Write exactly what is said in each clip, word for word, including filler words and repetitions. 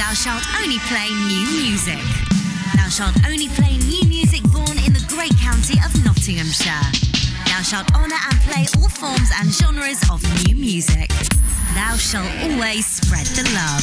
Thou shalt only play new music. Thou shalt only play new music born in the great county of Nottinghamshire. Thou shalt honour and play all forms and genres of new music. Thou shalt always spread the love.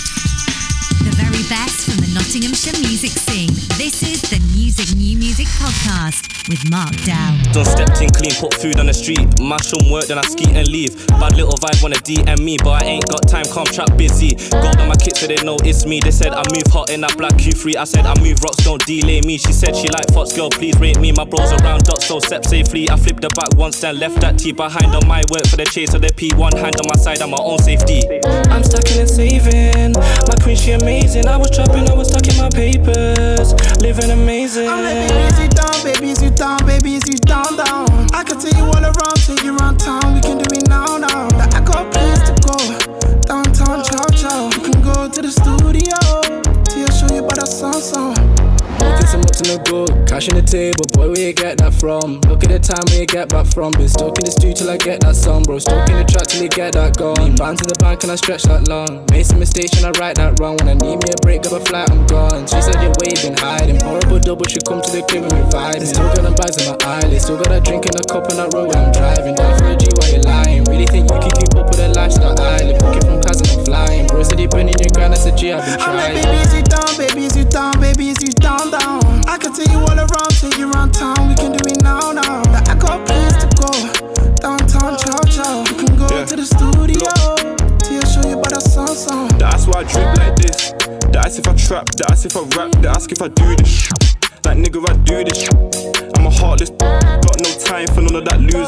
The very best from the Nottinghamshire music scene. This is the Music New Music Podcast with Mark Dow. Done stepped in clean, put food on the street. Mash some work, then I skeet and leave. Bad little vibe wanna D M me, but I ain't got time, come trap busy. Gold on my kit so they know it's me. They said I move hot in that black Q three. I said I move rocks, don't delay me. She said she like Fox, girl, please rate me. My bros around dots, so step safely. I flipped the back once, then left that T behind on my work for the chase of the P. One hand on my side, on my own safety. I'm stacking and saving. My queen, she amazing. I was trapping, I was stuck in my papers. Living amazing. I'm like, baby, sit down, baby, sit down, baby, sit down, down. I can take you all around, take you around town. We can do it now, now. I got place to go. Downtown, chow, chow. You can go to the studio. Till I show you about that song, song. Walking some up to no good. Cash in the table, boy, where you get that from? Look at the time where you get back from. Been stuck in the stew till I get that song, bro. Stuck in the track till you get that gone. Bound to the bank and I stretch that long. Made some mistakes and I right that wrong. When I need me a break, grab a flight, I'm gone. She said your way been hiding. Horrible double, she come to the crib and we vibing. Still got them bags in my eyelids. Still got that drink in a cup on that road when I'm driving. Down for a G while you're lying. Really think you can keep up with the lifestyle I live? Booking from class and I'm flying. Bro said you been in your grind, I said G, I've been I'm trying. like, baby, sit down, baby, sit down, baby, sit down, down. I can take you all around, take you around town. We can do it now, now. I got place to go. Downtown, chow, chow. You can go yeah. to the studio. Till I show you about that song, song. That's why I drip like this. That's if I trap, that's if I rap, they ask if I do this. Like nigga, I do this. I'm a heartless, got no time for none of that loser.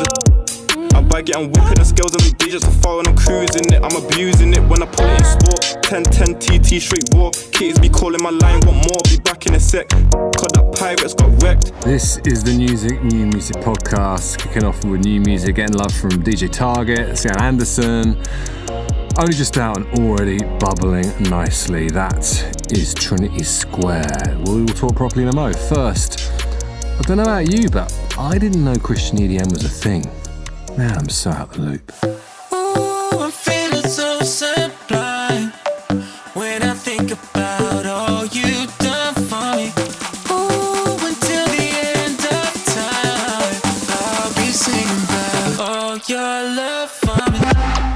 I bag it, I'm whipping the scales on the digits so far and I'm cruising it. I'm abusing it when I put it in sport. ten ten T T straight walk. Kids be calling my line, want more, be back in a sec. Cause that pirates got wrecked. This is the Music New Music Podcast, kicking off with new music, getting love from D J Target, Sian Anderson. Only just out and already bubbling nicely. That is Trinity Square. We will talk properly in a mo. First, I don't know about you, but I didn't know Christian E D M was a thing. Now I'm so out the loop. Ooh, I'm feeling so sublime when I think about all you've done for me. Ooh, until the end of time, I'll be singing about all your love for me.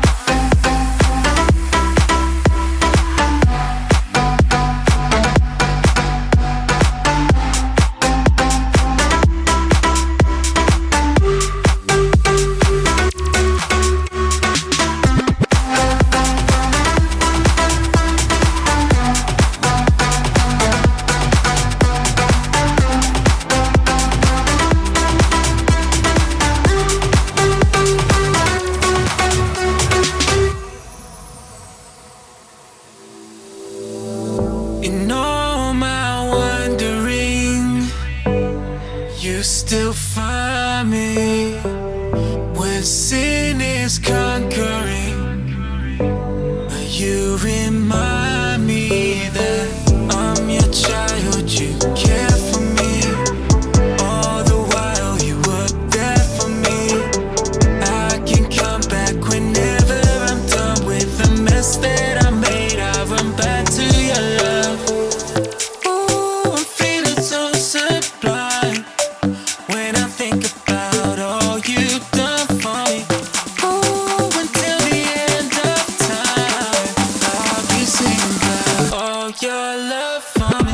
In all my wandering, you still find me when sin is conquering. You remind me that I'm your child, you care for me. All the while you were there for me. I can come back whenever I'm done with the mess that I made. I run back to your love. Ooh, I'm feeling so sublime when I think about all you've done for me. Ooh, until the end of time, I'll be singing about all your love for me.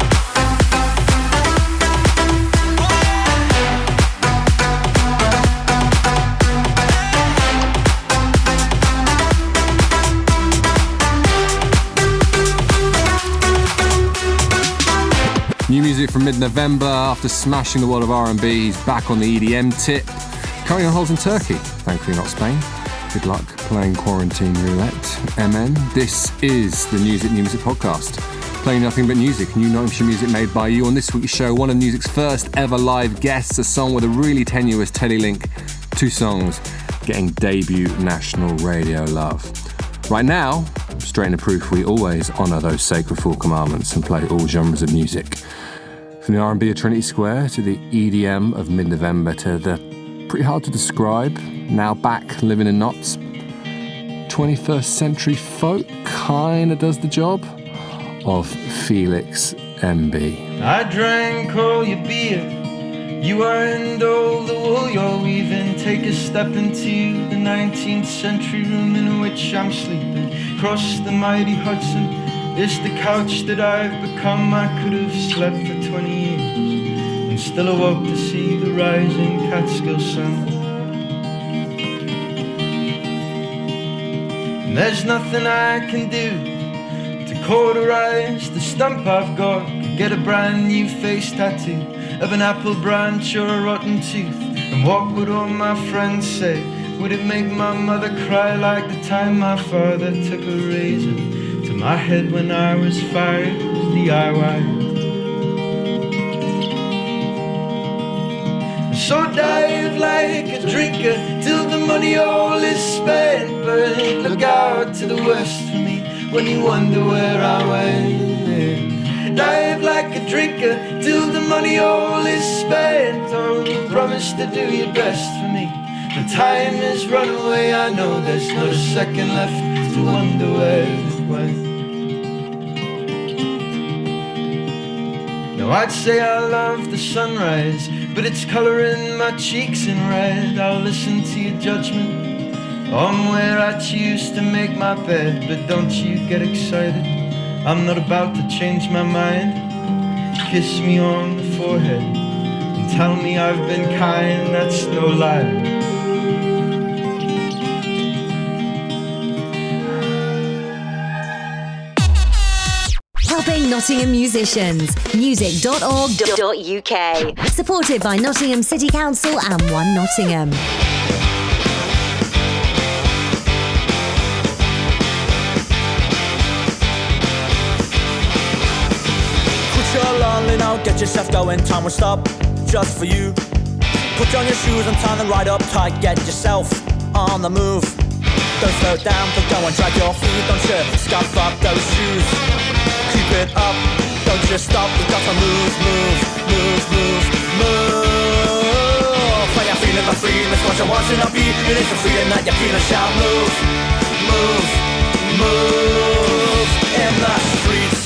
New music from mid-November. After smashing the world of R and B, he's back on the E D M tip. Currently on holds in Turkey, thankfully not Spain. Good luck playing quarantine roulette. M N, this is the Music New Music Podcast. Playing nothing but music, new Nottinghamshire music made by you. On this week's show, one of music's first ever live guests, a song with a really tenuous Teddy link. Two songs getting debut national radio love. Right now, straight into proof, we always honour those sacred four commandments and play all genres of music. From the R and B of Trinity Square to the E D M of mid-November to the pretty hard to describe, now back living in Notts, twenty-first century folk kinda does the job of Felix M B. I drank all your beer, you earned all the wool you're weaving. Take a step into the nineteenth century room in which I'm sleeping. Cross the mighty Hudson, it's the couch that I've become. I could have slept for twenty years and still awoke to see the rising Catskill sun. And there's nothing I can do to cauterize the stump I've got. Could get a brand new face tattoo of an apple branch or a rotten tooth. And what would all my friends say? Would it make my mother cry like the time my father took a razor to my head when I was five? D I Y. So dive like a drinker till the money all is spent. But look out to the west for me when you wonder where I went. Dive like a drinker till the money all is spent. Oh, promise to do your best for me. The time has run away, I know there's not a second left to wonder where it went. Now I'd say I love the sunrise, but it's colouring my cheeks in red. I'll listen to your judgment on where I choose to make my bed. But don't you get excited, I'm not about to change my mind. Kiss me on the forehead and tell me I've been kind, that's no lie. Helping Nottingham musicians. music dot org dot U K. Supported by Nottingham City Council and One Nottingham. Put your lonely now, get yourself going, time will stop just for you. Put on your shoes and tie them right up tight, get yourself on the move. Don't slow down, but go and drag your feet, don't you scuff up those shoes. Keep it up, don't just stop, you gotta move, move, move, move, move. When you're feeling the freedom, it's what you're watching a beat. It is the freedom that you're feeling, shout, move, move, move in the streets.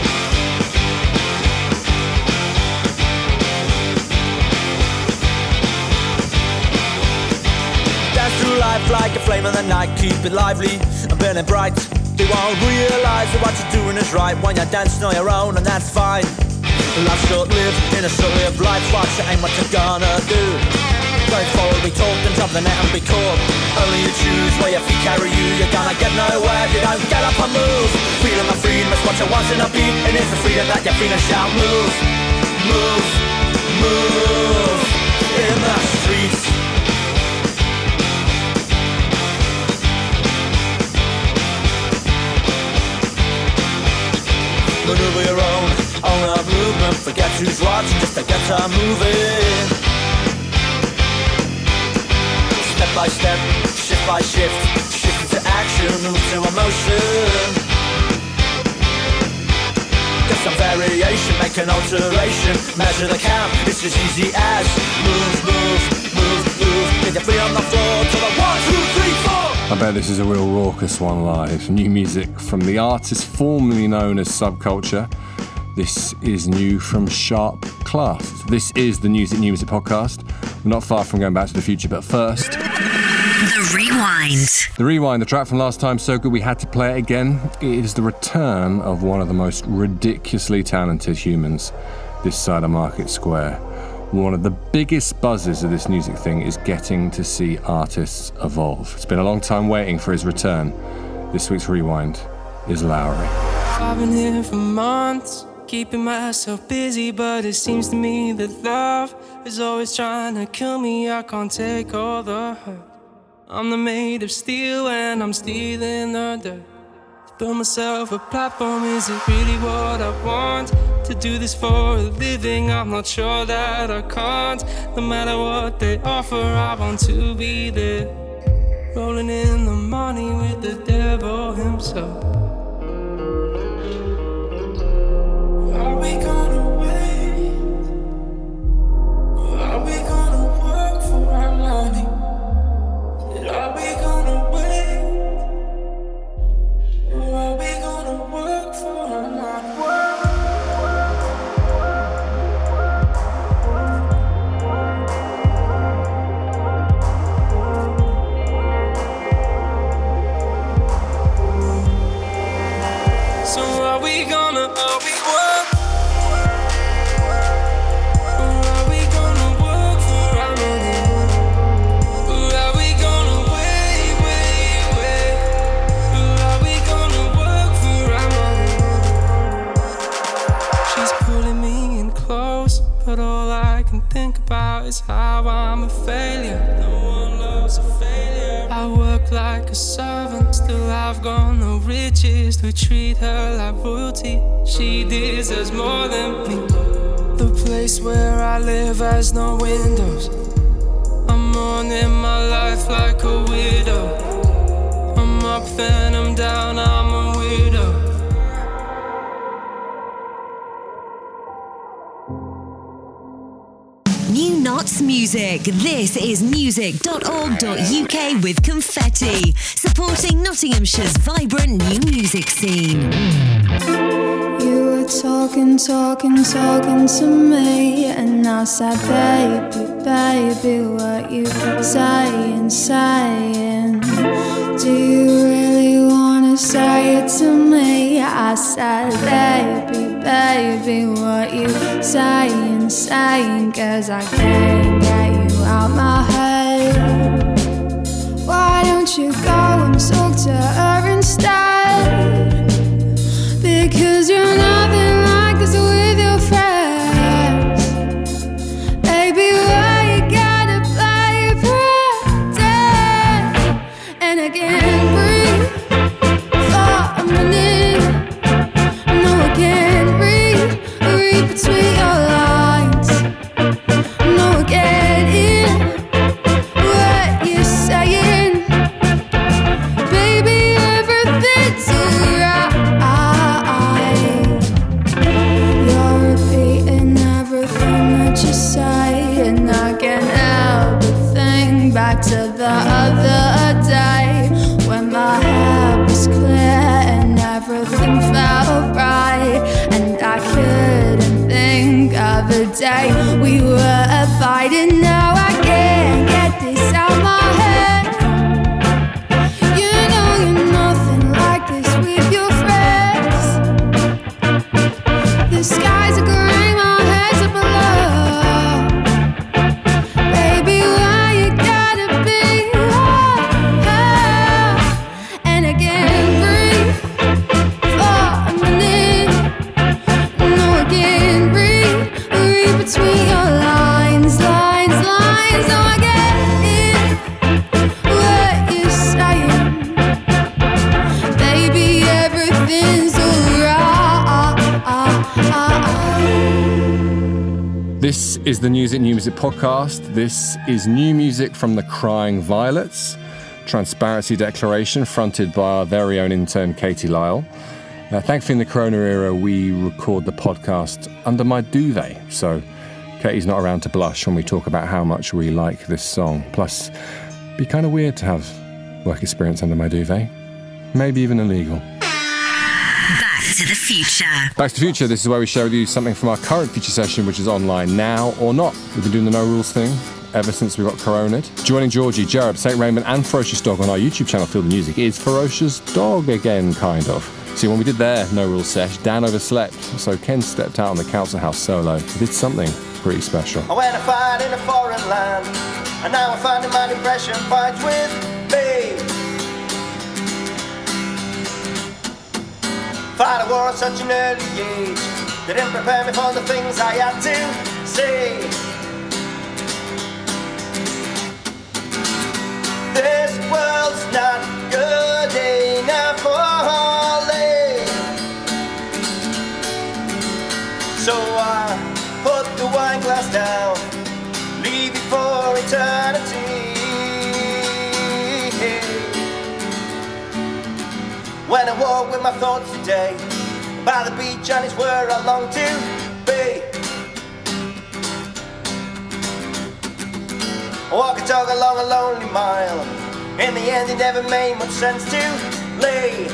Dance through life like a flame in the night, keep it lively and burning bright. They won't realise that what you're doing is right when you're dancing on your own, and that's fine. Life's short-lived, in a story of life, watch it ain't what you're gonna do. Going forward, be talked and jump the net and be caught. Only you choose where your feet carry you. You're gonna get nowhere if you don't get up and move. Freedom of freedom is what you want in a beat, and it's the freedom that you're feeling. Shout, move, move, move in the streets. Maneuver your own, own a movement. Forget who's watching, just to get her moving. Step by step, shift by shift, shift into action, move to emotion. Get some variation, make an alteration, measure the count, it's as easy as move, move, move, move. Get your feet on the floor to the one, two, three, four. I bet this is a real raucous one live. New music from the artist formerly known as Subculture. This is new from Sharp Class. This is the Music New Music podcast. We're not far from going back to the future, but first... The Rewind. The Rewind, the track from last time, so good we had to play it again. It is the return of one of the most ridiculously talented humans this side of Market Square. One of the biggest buzzes of this music thing is getting to see artists evolve. It's been a long time waiting for his return. This week's Rewind is Lowry. I've been here for months, keeping myself busy, but it seems to me that love is always trying to kill me. I can't take all the hurt. I'm the made of steel and I'm stealing the dirt. Build myself a platform, is it really what I want? To do this for a living, I'm not sure that I can't. No matter what they offer, I want to be there. Rolling in the money with the devil himself. Are we gonna wait? Are we gonna work for our money? Are we gonna wait? Or are we gonna work for our money? So are we gonna, are we what? Or are we gonna work for our money? Or are we gonna wait, wait, wait? Or are we gonna work for our money? She's pulling me in close, but all I can think about is how I'm a failure. No one loves a failure. I work like a servant, still I've got no riches to treat her like royalty. She deserves more than me. The place where I live has no windows. I'm mourning my life like a widow. I'm up then I'm down, I'm a widow. New Knots Music. This is music dot org dot U K with Confetti, supporting Nottinghamshire's vibrant new music scene. You were talking, talking, talking to me, and I said, baby, baby, what you saying, saying? Do you really wanna say it to me? I said, baby, baby, what you saying, saying? Cause I can't get you out my head. Why don't you go and talk to her instead? Because you're nothing like this with your friends. Baby, why you gotta play your pretend? And I can't breathe for a minute. No, I can't read, read between your lines. No, I can't hear what you're saying. Baby, everything's alright. You're repeating everything that you say, and I can't help but think back to the other day when my head was clear and everything felt right, and I couldn't think of a day we were fighting. Now I can't get this out my head. You know you're nothing like this with your friends. The skies are grey, my head's up below. Baby, why you gotta be oh, oh. And I can't breathe for a minute. No, I can't read, read between your lines, lines, lines. No, I get it, what you're saying. Baby, everything's alright. This is the Music New Music podcast. This is new music from the Crying Violets, Transparency Declaration, fronted by our very own intern Katie Lyle. Uh, thankfully, in the Corona era, we record the podcast under my duvet, so Katie's not around to blush when we talk about how much we like this song. Plus, it'd be kind of weird to have work experience under my duvet. Maybe even illegal. Back to the future. Back to the Future, this is where we share with you something from our current Future session, which is online now or not. We've been doing the no rules thing ever since we got coroned. Joining Georgie, Jared, Saint Raymond and Ferocious Dog on our YouTube channel, Feel the Music, is Ferocious Dog again, kind of. See, when we did their no rules sesh, Dan overslept, so Ken stepped out on the council house solo. He did something pretty special. I went to fight in a foreign land, and now I'm finding my depression fights with me. Fight a war at such an early age, they didn't prepare me for the things I had to see. This world's not good enough for me. So I put the wine glass down, leave it for eternity. When I walk with my thoughts today, by the beach and it's where I long to be. I walk and talk along a lonely mile, in the end it never made much sense to leave.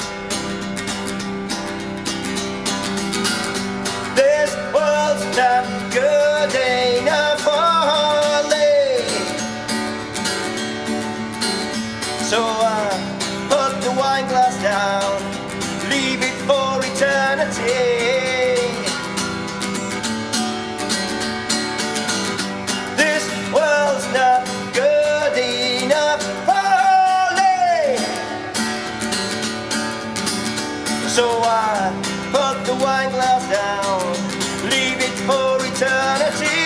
This world's not good enough for me. So I put the wine glass down, leave it for This world's not good enough for me. So I put the wine glass down, leave it for eternity.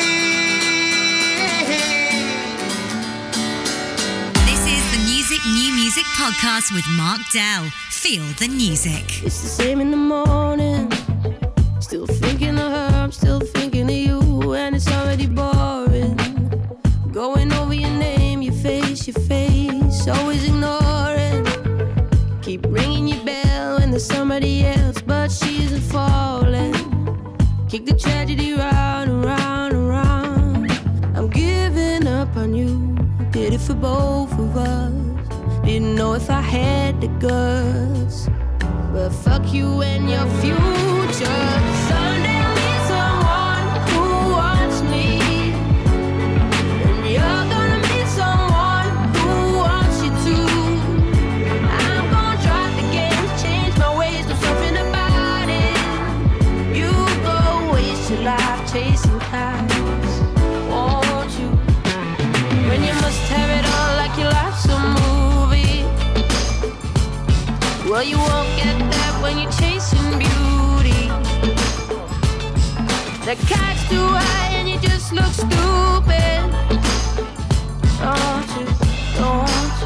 This is the Music New Music Podcast with Mark Dell. Feel the music. It's the same in the morning. Still thinking of her, I'm still thinking of you, and it's already boring. Going over your name, your face, your face, always ignoring. Keep ringing your bell when there's somebody else, but she isn't falling. Kick the tragedy round and round and round. I'm giving up on you, did it for both of us. Didn't know if I had the guts, but fuck you and your future. Someday I'll meet someone who wants me, and you're gonna meet someone who wants you too. I'm gonna drop the game, change my ways, do something about it. You go waste your life chasing clouds, won't you? When you must have it all like your life's a movie. Well, you won't get that when you're chasing beauty. The kite's too high and you just look stupid. Don't you, don't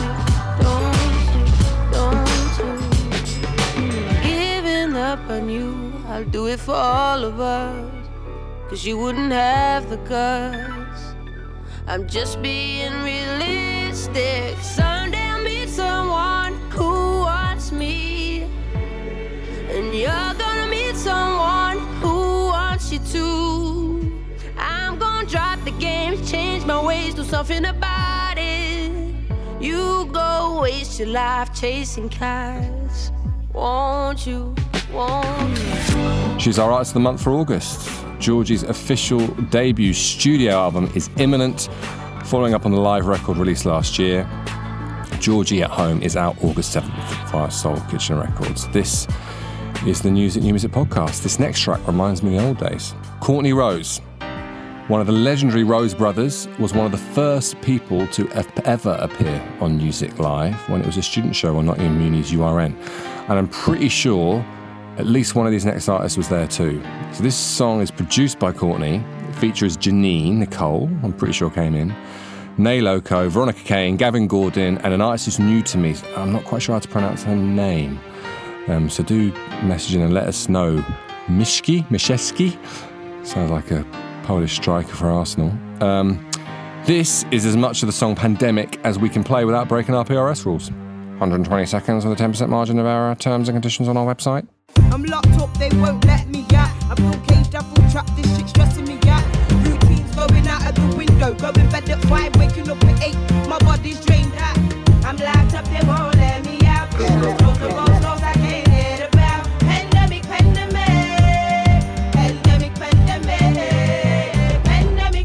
you, don't you, don't you. Giving up on you, I'll do it for all of us, 'cause you wouldn't have the guts. I'm just being realistic. Someday I'll meet someone who wants me, and you're gonna meet someone who wants you too. I'm gonna drop the game, change my ways, do something about it. You go waste your life chasing kites, won't you, won't you? She's our Artist of the Month for August. Georgie's official debut studio album is imminent, following up on the live record released last year. Georgie at Home is out August seventh via Soul Kitchen Records. This is the Music New Music Podcast. This next track reminds me of the old days. Courtney Rose, one of the legendary Rose brothers, was one of the first people to ever appear on Music Live when it was a student show on Nottingham Uni's U R N. And I'm pretty sure at least one of these next artists was there too. So this song is produced by Courtney. It features Janine Nicole, I'm pretty sure came in, Nay Loco, Veronica Kane, Gavin Gordon, and an artist who's new to me. I'm not quite sure how to pronounce her name. Um, so do message in and let us know. Mishki, Misheski, sounds like a Polish striker for Arsenal. Um, this is as much of the song Pandemic as we can play without breaking our P R S rules. one hundred twenty seconds with a ten percent margin of error. Terms and conditions on our website. I'm locked up, they won't let me out. I feel caged, I feel trapped, this shit stressing me out. Routines going out of the window, going bed at five, waking up at eight. My body's drained out. I'm locked up, they won't let me out. Close the walls, doors I can't hear about. Pandemic, pandemic, pandemic, pandemic, pandemic,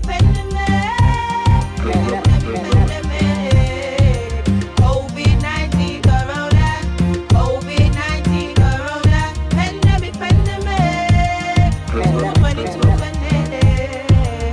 pandemic, pandemic. COVID nineteen, corona, COVID nineteen, corona, pandemic, pandemic, twenty-two pandemic.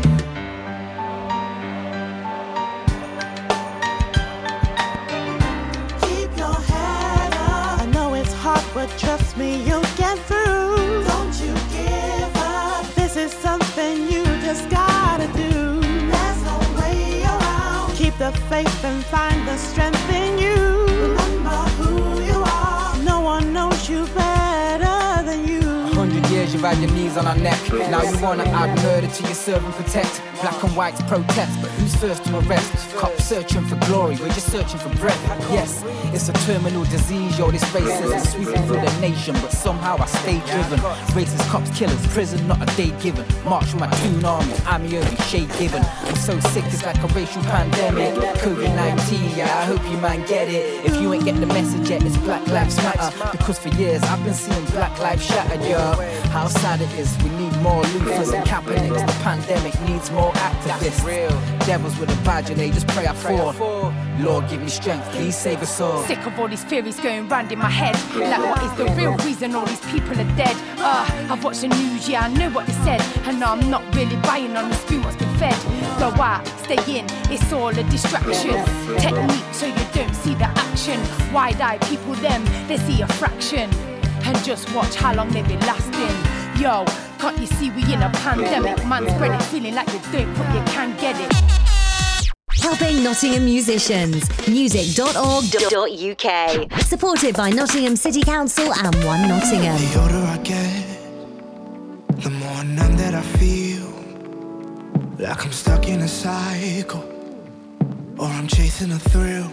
Keep your head up. I know it's hard, but trust me, you'll get through. Don't you give up. This is something you just gotta do. There's no way around. Keep the faith and find the strength in you. Remember who you are. No one knows you better than you. Hundred years you've had your knees on our neck. Now you wanna add murder to your serve and protect. Black and whites protest, but who's first to arrest? Cops searching for glory, we're just searching for breath. Yes, it's a terminal disease, yo, this racism sweeping through the nation, but somehow I stay driven. Racist cops, killers, prison, not a day given. March with my tune army, I'm your only shade given. I'm so sick, it's like a racial pandemic. COVID nineteen, yeah, I hope you man get it. If you ain't get the message yet, it's Black Lives Matter. Because for years I've been seeing Black lives shattered, yo. How sad it is, we need more Luthers and Kaepernicks. The pandemic needs more activists. Devils with a badge and they just pray I fall. Lord, give me strength, please save us all. Sick of all these theories going round in my head. Like, what is the real reason all these people are dead? Uh, I've watched the news, yeah, I know what they said. And now I'm not really buying on the spoon what's been fed. Go out, stay in, it's all a distraction. Technique so you don't see the action. Wide-eye people, them, they see a fraction. And just watch how long they be lasting. Yo, can't you see we in a pandemic? Man spread it, feeling like you don't, but you can get it. Helping Nottingham musicians. music dot org dot U K. Supported by Nottingham City Council and One Nottingham. The older I get, the more numb that I feel. Like I'm stuck in a cycle, or I'm chasing a thrill.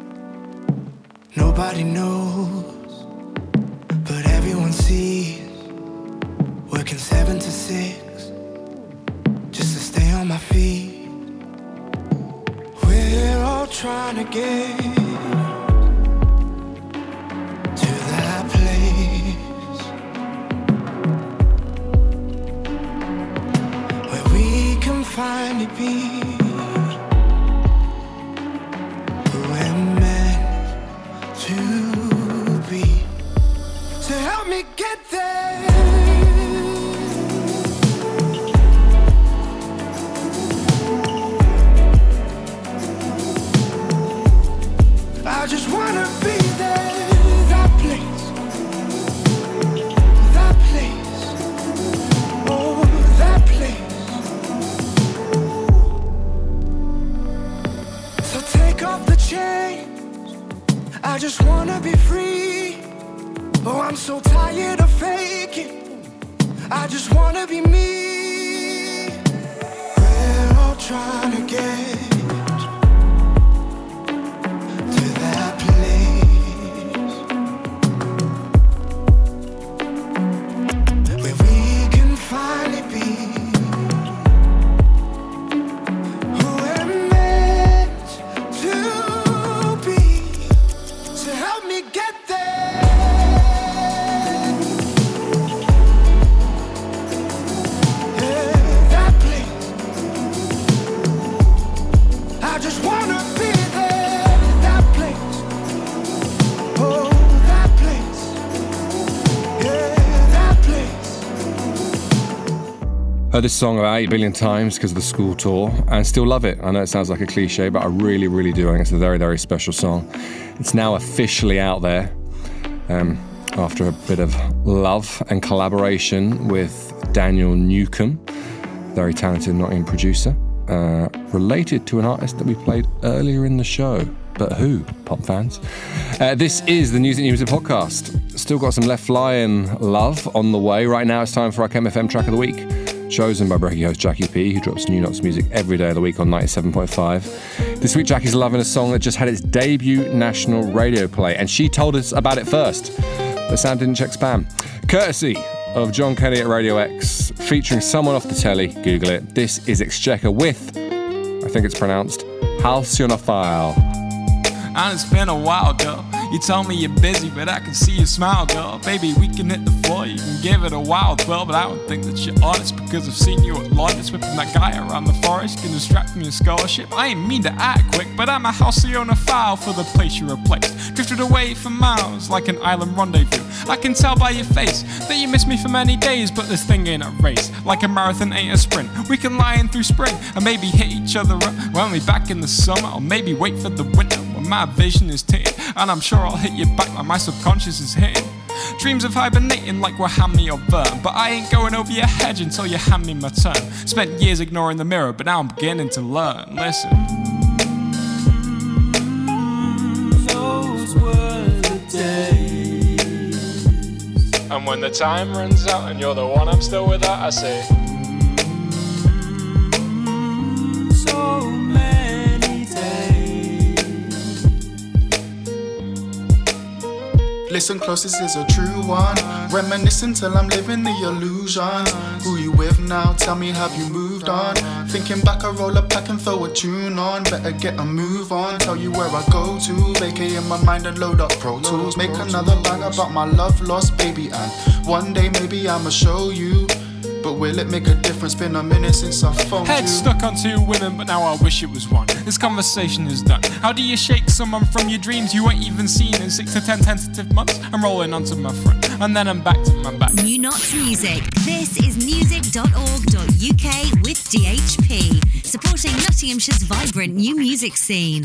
Nobody knows, but everyone sees. Working seven to six, just to stay on my feet. We're all trying to get to that place where we can finally be who we're meant to be. So help me get there. I just wanna be there, that place, that place, oh, that place. So take off the chains, I just wanna be free. Oh, I'm so tired of faking, I just wanna be me. We're all trying to get Heard this song about eight billion times because of the school tour and still love it. I know it sounds like a cliche, but I really, really do. I think it's a very, very special song. It's now officially out there um, after a bit of love and collaboration with Daniel Newcomb, very talented Nottingham producer, uh, related to an artist that we played earlier in the show. But who, pop fans? Uh, this is the Music Music Podcast. Still got some Left Flying love on the way. Right now it's time for our K M F M Track of the Week, chosen by Breaking host Jackie P, who drops new Nots music every day of the week on ninety-seven point five. This week Jackie's loving a song that just had its debut national radio play, and she told us about it first. The sound didn't check spam. Courtesy of John Kelly at Radio X, featuring someone off the telly, Google it. This is Exchequer with, I think it's pronounced, Halcyonophile. And it's been a while, girl. You tell me you're busy, but I can see you smile, girl. Baby, we can hit the floor, you can give it a wild twirl, but I don't think that you're honest, because I've seen you at London whipping that guy around the forest, getting distracted from your scholarship. I ain't mean to act quick, but I'm a halcyonophile for the place you replaced. Drifted away for miles like an island rendezvous. I can tell by your face that you miss me for many days, but this thing ain't a race. Like a marathon ain't a sprint. We can lie in through spring and maybe hit each other up when we're back in the summer, or maybe wait for the winter when my vision is tinted, and I'm sure I'll hit you back like my subconscious is hitting. Dreams of hibernating like we're Hammy or Vern, but I ain't going over your hedge until you hand me my turn. Spent years ignoring the mirror, but now I'm beginning to learn. Listen. Those were the days. And when the time runs out and you're the one I'm still without, I say so many days. Listen close, this is a true one. Reminiscing till I'm living the illusion. Who you with now? Tell me, have you moved on? Thinking back, I roll a pack and throw a tune on. Better get a move on. Tell you where I go to. Vacay in my mind and load up Pro Tools. Make another bang about my love lost baby, and one day maybe I'ma show you But will it make a difference? Been a minute since I phoned Head you. stuck on two women, but now I wish it was one. This conversation is done. How do you shake someone from your dreams you ain't even seen in six to ten tentative months? I'm rolling onto my front, and then I'm back to my back. New Knots Music. This is music dot org dot U K with D H P, supporting Nottinghamshire's vibrant new music scene.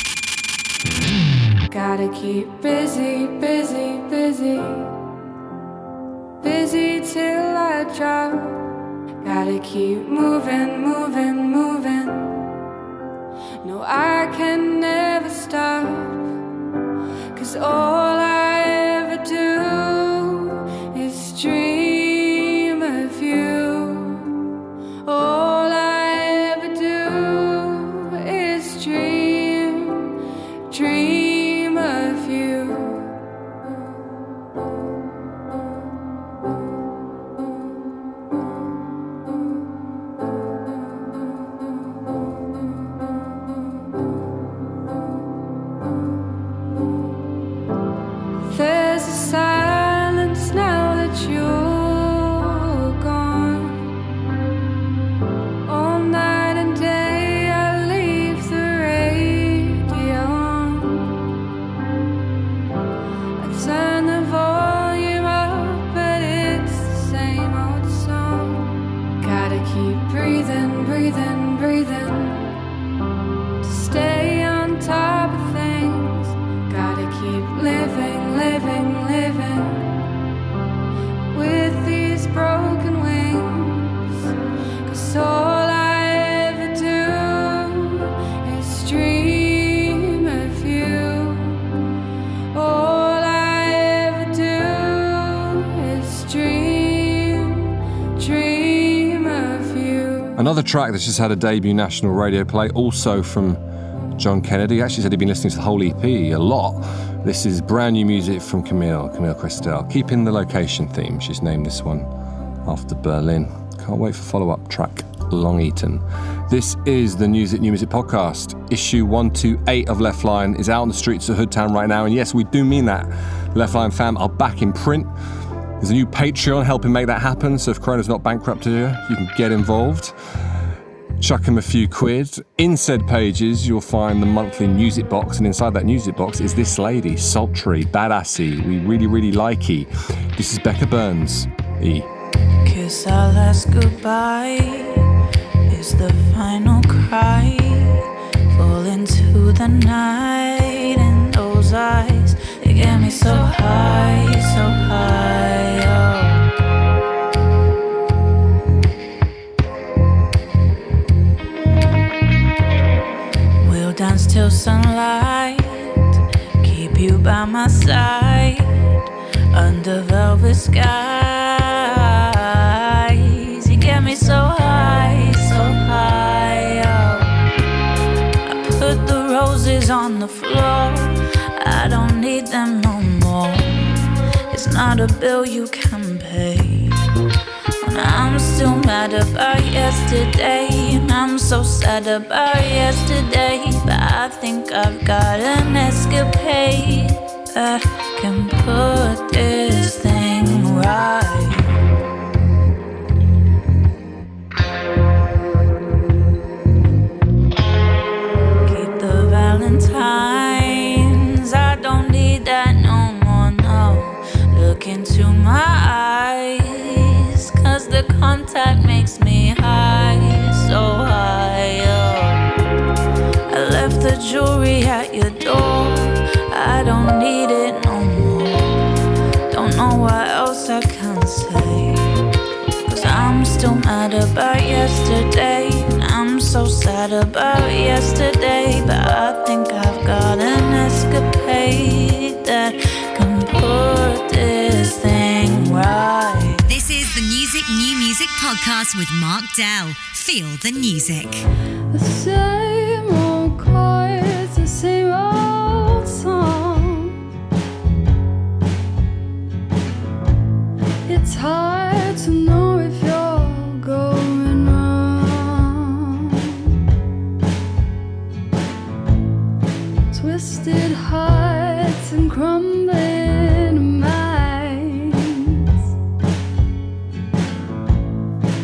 Gotta keep busy, busy, busy. Busy till I drop. Gotta keep moving, moving, moving. No, I can never stop. Cause all I ever do is dream of you. All I ever do is dream, dream of you. There's a silence now that you're gone. All night and day I leave the radio on. I turn the volume up, but it's the same old song. Gotta keep breathing, breathing, breathing to stay on top of things. Gotta keep living, living, living with these broken wings. Cause all I ever do is dream of you. All I ever do is dream, dream of you. Another track that's just had a debut national radio play, also from John Kennedy. Actually said he'd been listening to the whole E P a lot. This is brand new music from Camille, Camille Christel. Keeping the location theme, she's named this one after Berlin. Can't wait for follow-up track, Long Eaton. This is the Music New Music Podcast. Issue one twenty-eight of Left Line is out on the streets of Hoodtown right now, and yes, we do mean that. Left Line fam are back in print. There's a new Patreon helping make that happen, so if Corona's not bankrupted you, you can get involved. Chuck them a few quid. In said pages, you'll find the monthly music box, and inside that music box is this lady, sultry, badassy. We really, really like E. This is Becca Burns, E. Kiss our last goodbye is the final cry. Fall into the night, and those eyes, they get me so high, so high, oh. Dance till sunlight, keep you by my side, under velvet skies. You get me so high, so high, oh. I put the roses on the floor, I don't need them no more. It's not a bill you can pay. I'm still mad about yesterday, and I'm so sad about yesterday. But I think I've got an escapade that can put this thing right. Keep the Valentines, I don't need that no more, no. Look into my eyes, cause the contact makes me high, so high, oh. I left the jewelry at your door, I don't need it no more. Don't know what else I can say, cause I'm still mad about yesterday, and I'm so sad about yesterday. But I think I've got an escapade that can put this thing right. This is the Music New Music Podcast with Mark Dell. Feel the music. The same old chords, the same old song. It's hard to know if you're going wrong. Twisted hearts and crumbling minds.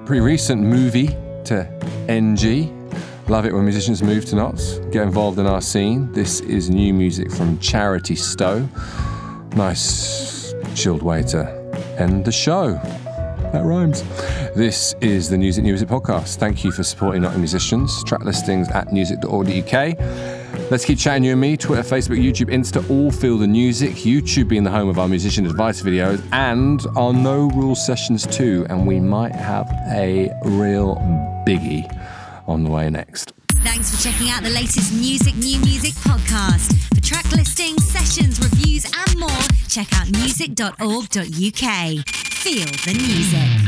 pretty recent movie to N G. Love it when musicians move to knots, get involved in our scene. This is new music from Charity Stowe. Nice chilled way to end the show. That rhymes. This is the Music Music Podcast. Thank you for supporting Notting Musicians. Track listings at music dot org dot U K. Let's keep chatting, you and me. Twitter, Facebook, YouTube, Insta, all feel the music. YouTube being the home of our musician advice videos and our No Rules sessions too. And we might have a real biggie on the way next. Thanks for checking out the latest Music New Music podcast. For track listings, sessions, reviews and more, check out music dot org dot U K. Feel the music.